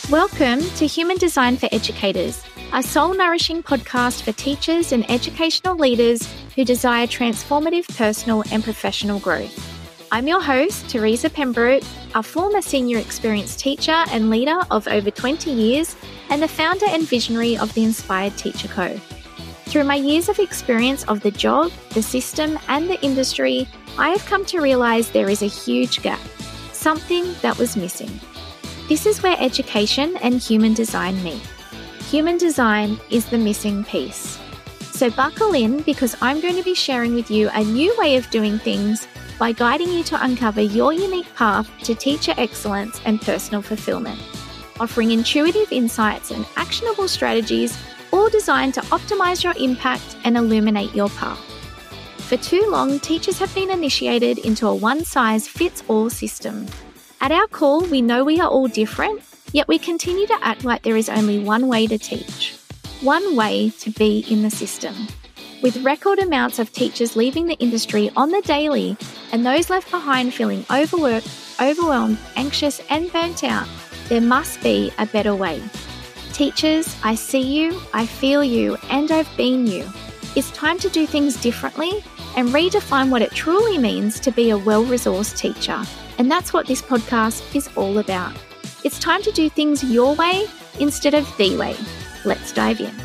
Welcome to Human Design for Educators, a soul-nourishing podcast for teachers and educational leaders who desire transformative personal and professional growth. I'm your host, Teresa Pembroke, a former senior experienced teacher and leader of over 20 years and the founder and visionary of the Inspired Teacher Co. Through my years of experience of the job, the system and the industry, I have come to realise there is a huge gap, something that was missing. This is where education and human design meet. Human design is the missing piece. So buckle in because I'm going to be sharing with you a new way of doing things by guiding you to uncover your unique path to teacher excellence and personal fulfillment, offering intuitive insights and actionable strategies, all designed to optimize your impact and illuminate your path. For too long, teachers have been initiated into a one-size-fits-all system. At our core, we know we are all different, yet we continue to act like there is only one way to teach, one way to be in the system. With record amounts of teachers leaving the industry on the daily and those left behind feeling overworked, overwhelmed, anxious and burnt out, there must be a better way. Teachers, I see you, I feel you, and I've been you. It's time to do things differently and redefine what it truly means to be a well-resourced teacher. And that's what this podcast is all about. It's time to do things your way instead of the way. Let's dive in.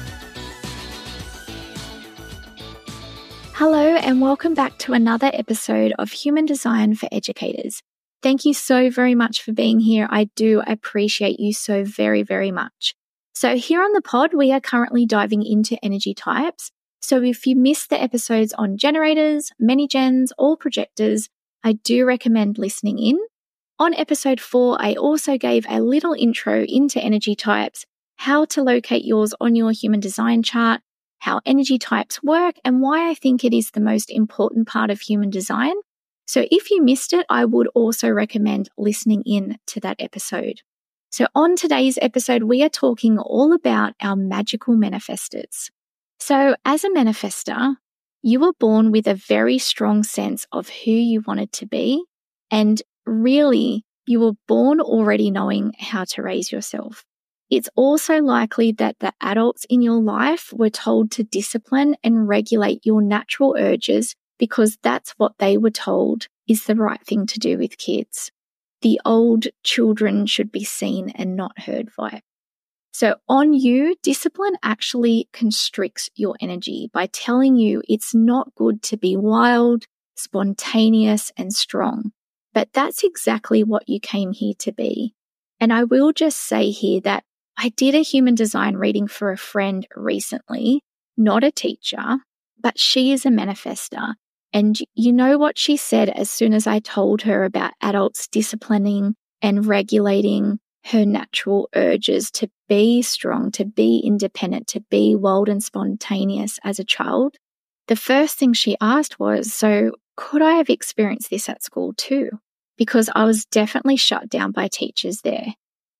Hello and welcome back to another episode of Human Design for Educators. Thank you so very much for being here. I do appreciate you so very, very much. So here on the pod, we are currently diving into energy types. So if you missed the episodes on generators, mini-gens, or projectors, I do recommend listening in. On episode 4, I also gave a little intro into energy types, how to locate yours on your human design chart, how energy types work, and why I think it is the most important part of human design. So if you missed it, I would also recommend listening in to that episode. So on today's episode, we are talking all about our magical manifestors. So as a manifestor, you were born with a very strong sense of who you wanted to be, and really, you were born already knowing how to raise yourself. It's also likely that the adults in your life were told to discipline and regulate your natural urges because that's what they were told is the right thing to do with kids. The old children should be seen and not heard vibe. So on you, discipline actually constricts your energy by telling you it's not good to be wild, spontaneous, and strong. But that's exactly what you came here to be. And I will just say here that I did a human design reading for a friend recently, not a teacher, but she is a manifestor. And you know what she said as soon as I told her about adults disciplining and regulating her natural urges to be strong, to be independent, to be wild and spontaneous as a child? The first thing she asked was, so could I have experienced this at school too? Because I was definitely shut down by teachers there.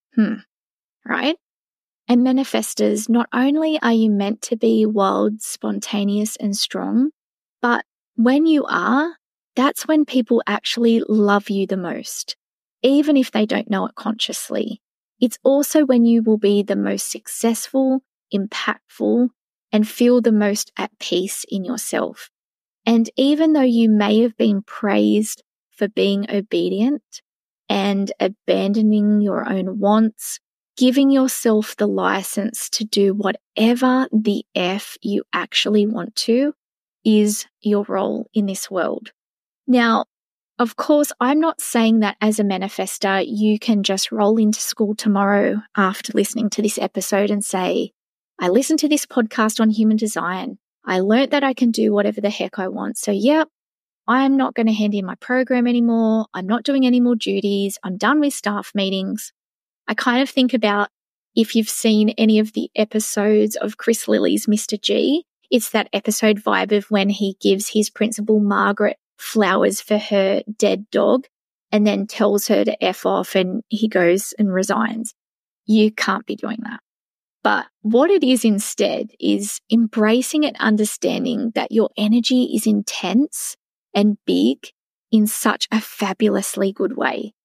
Right? And manifestors, not only are you meant to be wild, spontaneous and strong, but when you are, that's when people actually love you the most. Even if they don't know it consciously. It's also when you will be the most successful, impactful, and feel the most at peace in yourself. And even though you may have been praised for being obedient and abandoning your own wants, giving yourself the license to do whatever the F you actually want to is your role in this world. Now, of course, I'm not saying that as a manifestor, you can just roll into school tomorrow after listening to this episode and say, I listened to this podcast on human design. I learned that I can do whatever the heck I want. So, yep, I'm not going to hand in my program anymore. I'm not doing any more duties. I'm done with staff meetings. I kind of think about if you've seen any of the episodes of Chris Lilly's Mr. G, it's that episode vibe of when he gives his principal, Margaret, flowers for her dead dog and then tells her to F off and he goes and resigns. You can't be doing that. But what it is instead is embracing and understanding that your energy is intense and big in such a fabulously good way.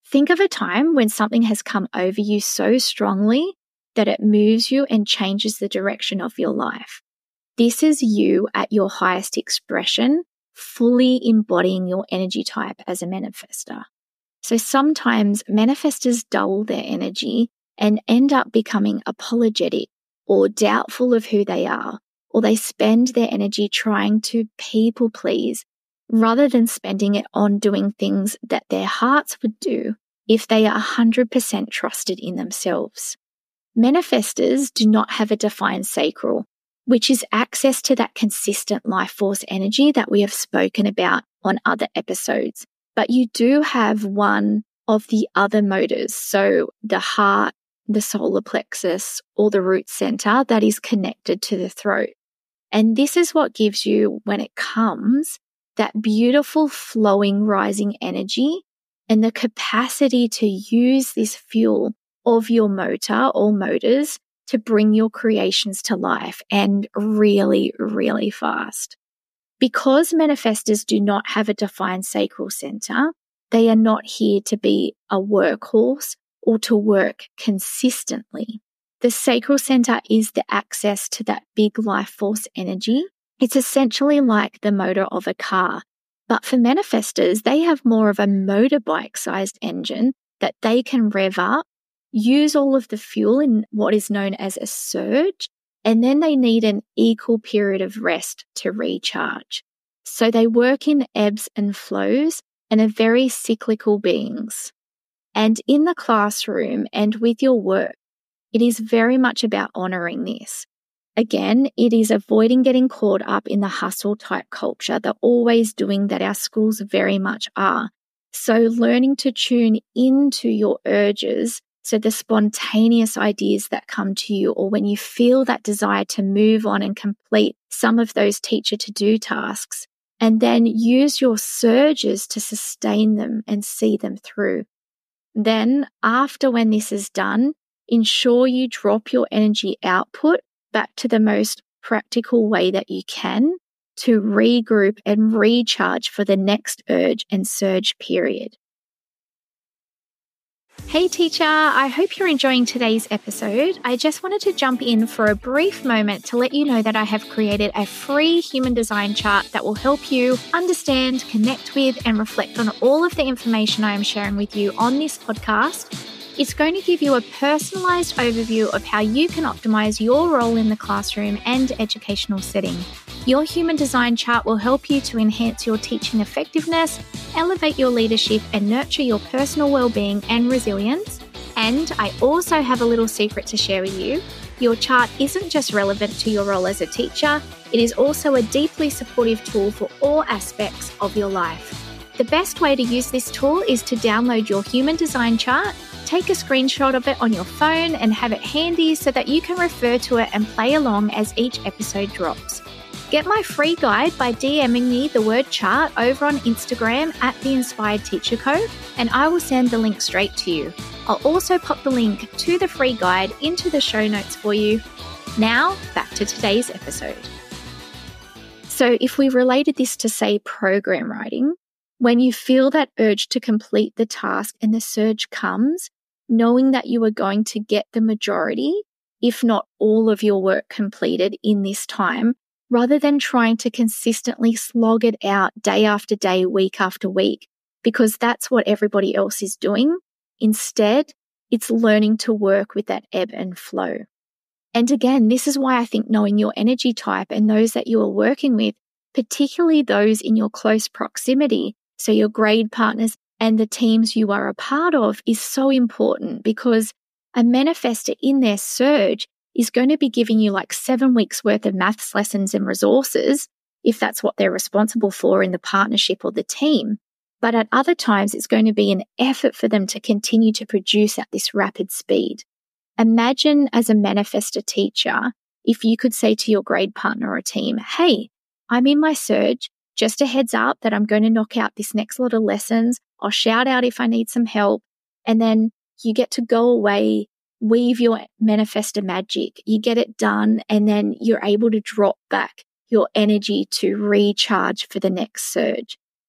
Think of a time when something has come over you so strongly that it moves you and changes the direction of your life. This is you at your highest expression, fully embodying your energy type as a manifestor. So sometimes manifestors dull their energy and end up becoming apologetic or doubtful of who they are, or they spend their energy trying to people please rather than spending it on doing things that their hearts would do if they are 100% trusted in themselves. Manifestors do not have a defined sacral, which is access to that consistent life force energy that we have spoken about on other episodes. But you do have one of the other motors, so the heart, the solar plexus, or the root center that is connected to the throat. And this is what gives you, when it comes, that beautiful flowing rising energy and the capacity to use this fuel of your motor or motors to bring your creations to life, and really, really fast. Because manifestors do not have a defined sacral center, they are not here to be a workhorse or to work consistently. The sacral center is the access to that big life force energy. It's essentially like the motor of a car. But for manifestors, they have more of a motorbike-sized engine that they can rev up, use all of the fuel in what is known as a surge, and then they need an equal period of rest to recharge. So they work in ebbs and flows and are very cyclical beings. And in the classroom and with your work, it is very much about honoring this. Again, it is avoiding getting caught up in the hustle type culture, the always doing that our schools very much are. So learning to tune into your urges, so the spontaneous ideas that come to you, or when you feel that desire to move on and complete some of those teacher to-do tasks, and then use your surges to sustain them and see them through. Then, after when this is done, ensure you drop your energy output back to the most practical way that you can to regroup and recharge for the next urge and surge period. Hey teacher, I hope you're enjoying today's episode. I just wanted to jump in for a brief moment to let you know that I have created a free human design chart that will help you understand, connect with, and reflect on all of the information I am sharing with you on this podcast. It's going to give you a personalized overview of how you can optimize your role in the classroom and educational setting. Your human design chart will help you to enhance your teaching effectiveness, elevate your leadership, and nurture your personal well-being and resilience. And I also have a little secret to share with you. Your chart isn't just relevant to your role as a teacher, it is also a deeply supportive tool for all aspects of your life. The best way to use this tool is to download your human design chart, take a screenshot of it on your phone, and have it handy so that you can refer to it and play along as each episode drops. Get my free guide by DMing me the word chart over on Instagram at The Inspired Teacher Co, and I will send the link straight to you. I'll also pop the link to the free guide into the show notes for you. Now, back to today's episode. So if we related this to, say, program writing, when you feel that urge to complete the task and the surge comes, knowing that you are going to get the majority, if not all of your work completed in this time, rather than trying to consistently slog it out day after day, week after week, because that's what everybody else is doing. Instead, it's learning to work with that ebb and flow. And again, this is why I think knowing your energy type and those that you are working with, particularly those in your close proximity, so your grade partners and the teams you are a part of, is so important, because a manifestor in their surge is going to be giving you like 7 weeks worth of maths lessons and resources, if that's what they're responsible for in the partnership or the team. But at other times, it's going to be an effort for them to continue to produce at this rapid speed. Imagine as a manifestor teacher, if you could say to your grade partner or team, hey, I'm in my surge, just a heads up that I'm going to knock out this next lot of lessons. I'll shout out if I need some help. And then you get to go away, weave your manifestor magic, you get it done, and then you're able to drop back your energy to recharge for the next surge.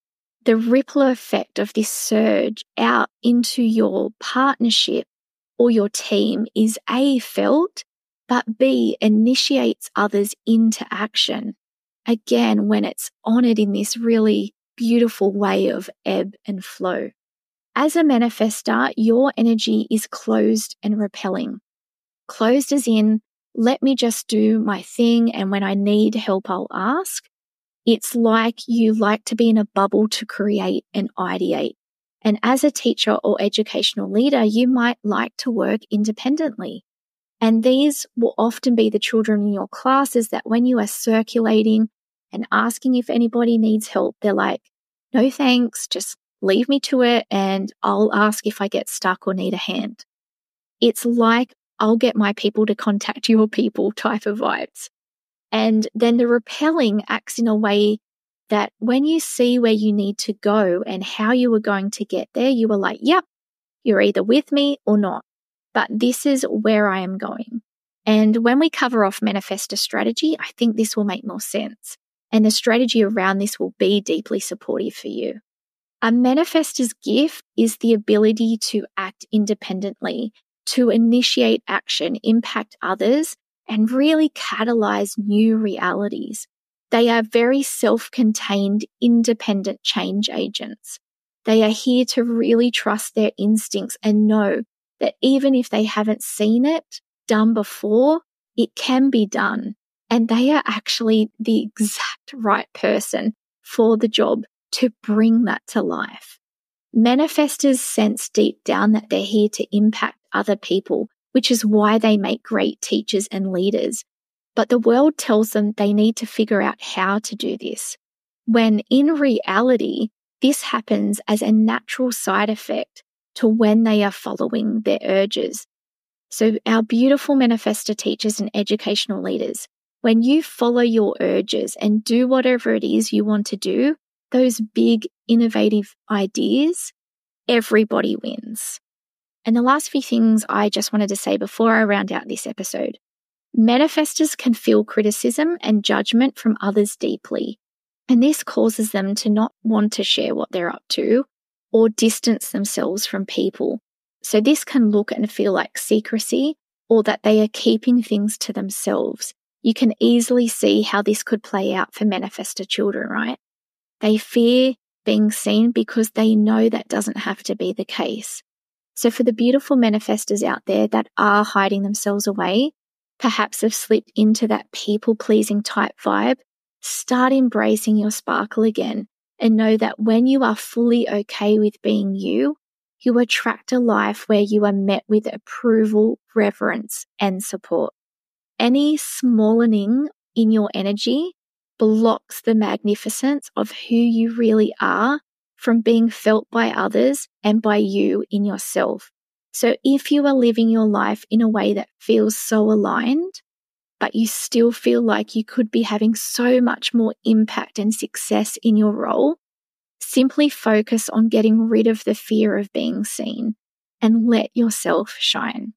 the ripple effect of this surge out into your partnership or your team is A, felt, but B, initiates others into action. Again, when it's honored in this really beautiful way of ebb and flow. As a manifestor, your energy is closed and repelling. Closed as in, let me just do my thing, and when I need help, I'll ask. It's like you like to be in a bubble to create and ideate. And as a teacher or educational leader, you might like to work independently. And these will often be the children in your classes that when you are circulating and asking if anybody needs help, they're like, no thanks, just leave me to it and I'll ask if I get stuck or need a hand. It's like, I'll get my people to contact your people type of vibes. And then the repelling acts in a way that when you see where you need to go and how you are going to get there, you are like, yep, you're either with me or not. But this is where I am going. And when we cover off manifestor strategy, I think this will make more sense. And the strategy around this will be deeply supportive for you. A manifestor's gift is the ability to act independently, to initiate action, impact others, and really catalyze new realities. They are very self-contained, independent change agents. They are here to really trust their instincts and know that even if they haven't seen it done before, it can be done. And they are actually the exact right person for the job to bring that to life. Manifestors sense deep down that they're here to impact other people, which is why they make great teachers and leaders. But the world tells them they need to figure out how to do this, when in reality, this happens as a natural side effect to when they are following their urges. So our beautiful manifestor teachers and educational leaders, when you follow your urges and do whatever it is you want to do, those big innovative ideas, everybody wins. And the last few things I just wanted to say before I round out this episode. Manifestors can feel criticism and judgment from others deeply, and this causes them to not want to share what they're up to or distance themselves from people. So this can look and feel like secrecy or that they are keeping things to themselves. You can easily see how this could play out for manifestor children, right? They fear being seen because they know that doesn't have to be the case. So for the beautiful manifestors out there that are hiding themselves away, perhaps have slipped into that people-pleasing type vibe, start embracing your sparkle again and know that when you are fully okay with being you, you attract a life where you are met with approval, reverence, and support. Any smallening in your energy blocks the magnificence of who you really are from being felt by others and by you in yourself. So if you are living your life in a way that feels so aligned, but you still feel like you could be having so much more impact and success in your role, simply focus on getting rid of the fear of being seen and let yourself shine.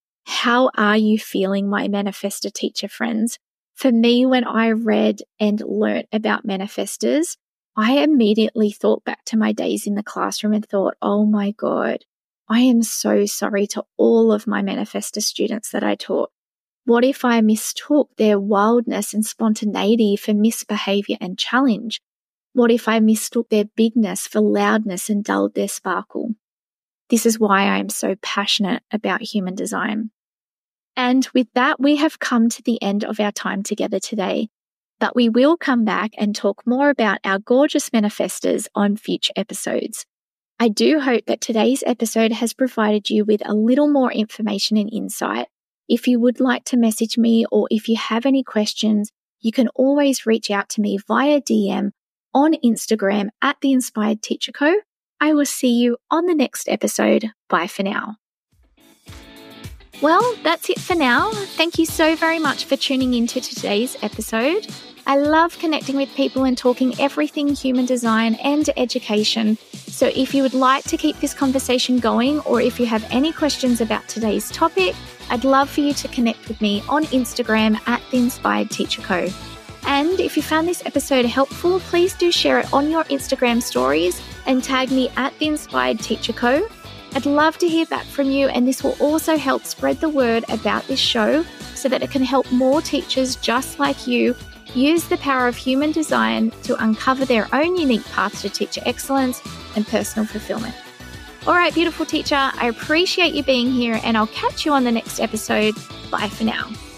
How are you feeling, my manifestor teacher friends? For me, when I read and learnt about manifestors, I immediately thought back to my days in the classroom and thought, oh my God, I am so sorry to all of my manifestor students that I taught. What if I mistook their wildness and spontaneity for misbehavior and challenge? What if I mistook their bigness for loudness and dulled their sparkle? This is why I am so passionate about human design. And with that, we have come to the end of our time together today, but we will come back and talk more about our gorgeous manifestors on future episodes. I do hope that today's episode has provided you with a little more information and insight. If you would like to message me or if you have any questions, you can always reach out to me via DM on Instagram at The Inspired Teacher Co. I will see you on the next episode. Bye for now. Well, that's it for now. Thank you so very much for tuning into today's episode. I love connecting with people and talking everything human design and education. So if you would like to keep this conversation going, or if you have any questions about today's topic, I'd love for you to connect with me on Instagram at The Inspired Teacher Co. And if you found this episode helpful, please do share it on your Instagram stories and tag me at The Inspired Teacher Co. I'd love to hear back from you, and this will also help spread the word about this show so that it can help more teachers just like you use the power of human design to uncover their own unique path to teacher excellence and personal fulfillment. All right, beautiful teacher, I appreciate you being here, and I'll catch you on the next episode. Bye for now.